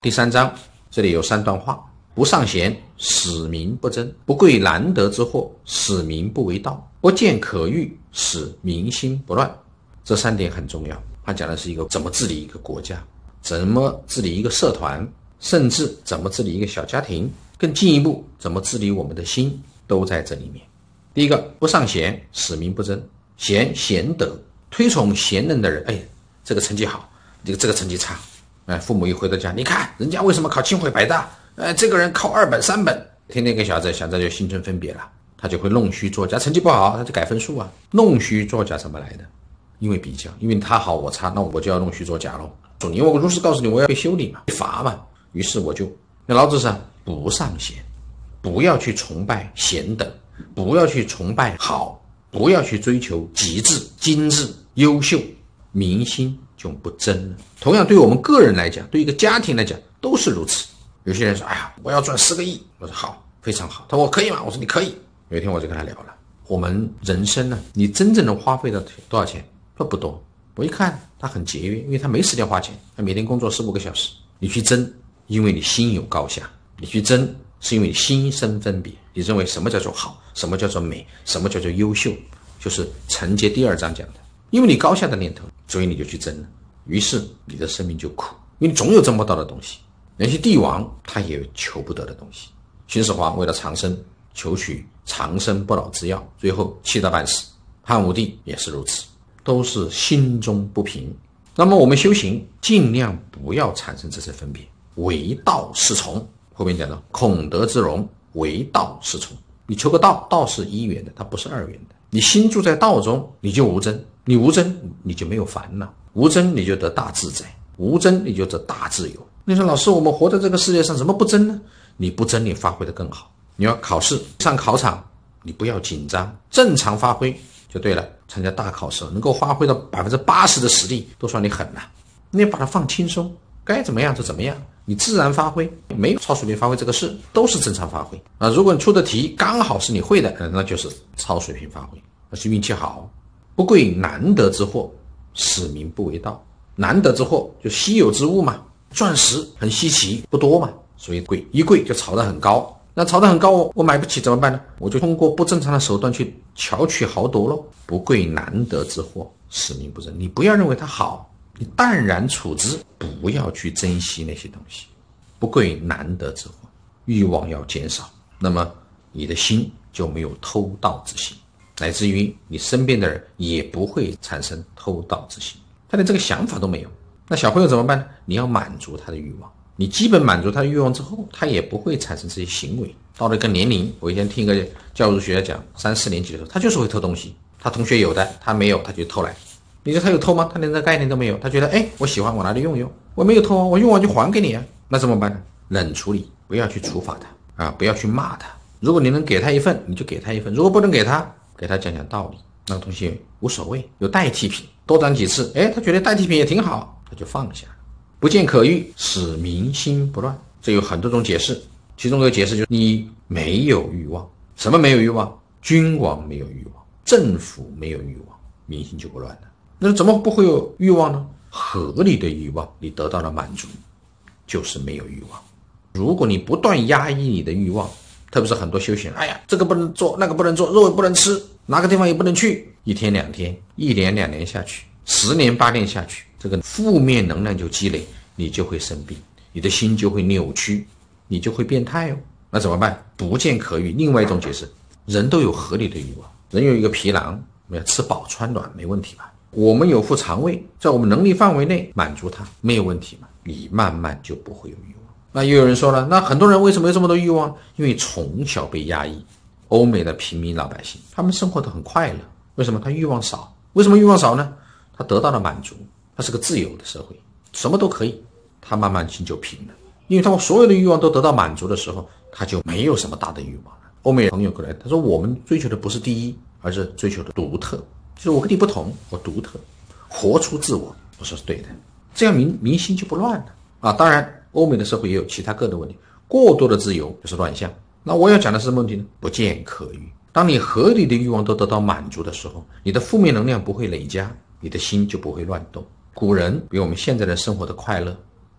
第3章这里有3段话：不尚贤，使民不争；不贵难得之货，使民不为道；不见可欲，使民心不乱。这3点很重要。他讲的是一个怎么治理一个国家，怎么治理一个社团，甚至怎么治理一个小家庭，更进一步怎么治理我们的心，都在这里面。第一个，不尚贤，使民不争。贤德，推崇贤能的人，这个成绩好，这个成绩差，父母一回到家，你看人家为什么考清华北大，这个人考2本3本，天天跟小孩就形成分别了，他就会弄虚作假，成绩不好他就改分数啊。弄虚作假怎么来的？因为比较，因为他好我差，那我就要弄虚作假咯。因为我如实告诉你，我要被修理嘛，被罚嘛，于是我就老子上不尚贤，不要去崇拜贤等，不要去崇拜好，不要去追求极致、精致、优秀，民心就不争了。同样对我们个人来讲，对一个家庭来讲都是如此。有些人说，我要赚10个亿，我说好，非常好。他说我可以吗？我说你可以。有一天我就跟他聊了，我们人生呢，你真正能花费的多少钱？说不多。我一看他很节约，因为他没时间花钱，他每天工作15个小时。你去争，因为你心有高下；你去争，是因为你心生分别。你认为什么叫做好，什么叫做美，什么叫做优秀，就是承接第2章讲的。因为你高下的念头，所以你就去争了，于是你的生命就苦，因为你总有争不到的东西。那些帝王他也有求不得的东西。秦始皇为了长生，求取长生不老之药，最后气得半死。汉武帝也是如此，都是心中不平。那么我们修行尽量不要产生这些分别，唯道是从。后面讲到孔德之容，唯道是从。你求个道，道是1元的，它不是2元的。你心住在道中，你就无争，你无争你就没有烦恼，无争你就得大自在，无争你就得大自由。你说老师，我们活在这个世界上怎么不争呢？你不争你发挥得更好。你要考试上考场，你不要紧张，正常发挥就对了。参加大考试能够发挥到80%的实力都算你狠了。你把它放轻松，该怎么样就怎么样，你自然发挥，没有超水平发挥这个事，都是正常发挥啊。如果你出的题刚好是你会的，那就是超水平发挥，那是运气好。不贵难得之货，使民不为道。难得之货就稀有之物嘛，钻石很稀奇不多嘛，所以贵，一贵就炒得很高。那炒得很高，我买不起怎么办呢？我就通过不正常的手段去巧取豪夺咯。不贵难得之货，使民不争。你不要认为它好，你淡然处之，不要去珍惜那些东西。不贵难得之货，欲望要减少，那么你的心就没有偷盗之心，乃至于你身边的人也不会产生偷盗之心，他连这个想法都没有。那小朋友怎么办呢？你要满足他的欲望，你基本满足他的欲望之后，他也不会产生这些行为。到了一个年龄，我以前听一个教育学家讲，3、4年级的时候，他就是会偷东西，他同学有的他没有，他就偷来。你说他有偷吗？他连这概念都没有，他觉得我喜欢我拿来用用，我没有偷啊，我用完就还给你啊。那怎么办呢？冷处理，不要去处罚他不要去骂他。如果你能给他一份，你就给他一份；如果不能给他，给他讲讲道理，那个东西无所谓，有代替品，多讲几次，他觉得代替品也挺好，他就放下。不见可欲，使民心不乱。这有很多种解释，其中一个解释就是你没有欲望。什么没有欲望？君王没有欲望，政府没有欲望，民心就不乱了。那怎么不会有欲望呢？合理的欲望你得到了满足，就是没有欲望。如果你不断压抑你的欲望，特别是很多修行人，这个不能做，那个不能做，肉也不能吃，哪个地方也不能去，1天2天，1年2年下去，10年8年下去，这个负面能量就积累，你就会生病，你的心就会扭曲，你就会变态哦。那怎么办？不见可欲。另外一种解释，人都有合理的欲望，人有一个皮囊，吃饱穿暖没问题吧？我们有副肠胃，在我们能力范围内满足它没有问题嘛？你慢慢就不会有欲望。那又有人说了，那很多人为什么有这么多欲望？因为从小被压抑。欧美的平民老百姓，他们生活得很快乐，为什么？他欲望少。为什么欲望少呢？他得到了满足，他是个自由的社会，什么都可以，他慢慢心就平了。因为他所有的欲望都得到满足的时候，他就没有什么大的欲望了。欧美朋友过来，他说我们追求的不是第一，而是追求的独特，就是我跟你不同，我独特，活出自我。我说是对的，这样民心就不乱了当然欧美的社会也有其他各的问题，过多的自由就是乱象。那我要讲的是什么问题呢？不见可欲。当你合理的欲望都得到满足的时候，你的负面能量不会累加，你的心就不会乱动。古人比我们现在的生活的快乐，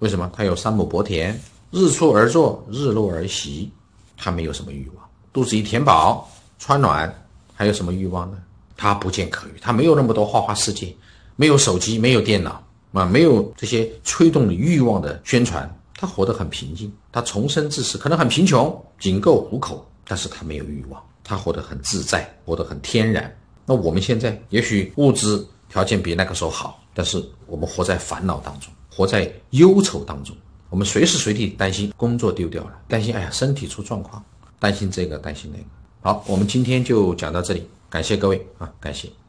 为什么？他有三亩薄田，日出而作，日落而息，他没有什么欲望，肚子一填饱，穿暖，还有什么欲望呢？他不见可欲，他没有那么多花花世界，没有手机，没有电脑没有这些催动你欲望的宣传，他活得很平静，他从生至死可能很贫穷，仅够糊口，但是他没有欲望，他活得很自在，活得很天然。那我们现在也许物质条件比那个时候好，但是我们活在烦恼当中，活在忧愁当中，我们随时随地担心工作丢掉了，担心身体出状况，担心这个担心那个。好，我们今天就讲到这里，感谢各位感谢。